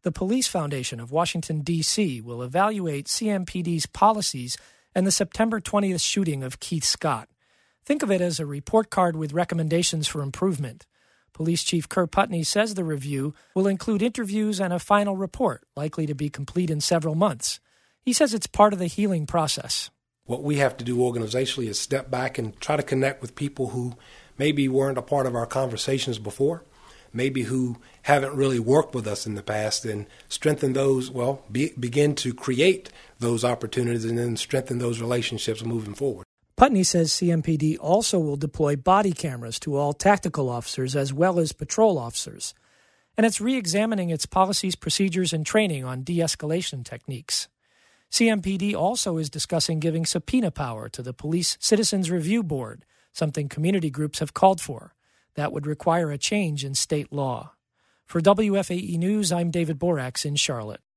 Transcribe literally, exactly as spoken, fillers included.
The Police Foundation of Washington, D C will evaluate C M P D's policies and the September twentieth shooting of Keith Scott. Think of it as a report card with recommendations for improvement. Police Chief Kerr Putney says the review will include interviews and a final report, likely to be complete in several months. He says it's part of the healing process. What we have to do organizationally is step back and try to connect with people who maybe weren't a part of our conversations before, maybe who haven't really worked with us in the past, and strengthen those, well, be, begin to create those opportunities and then strengthen those relationships moving forward. Putney says C M P D also will deploy body cameras to all tactical officers as well as patrol officers. And it's re-examining its policies, procedures, and training on de-escalation techniques. C M P D also is discussing giving subpoena power to the Police Citizens Review Board, something community groups have called for. That would require a change in state law. For W F A E News, I'm David Borax in Charlotte.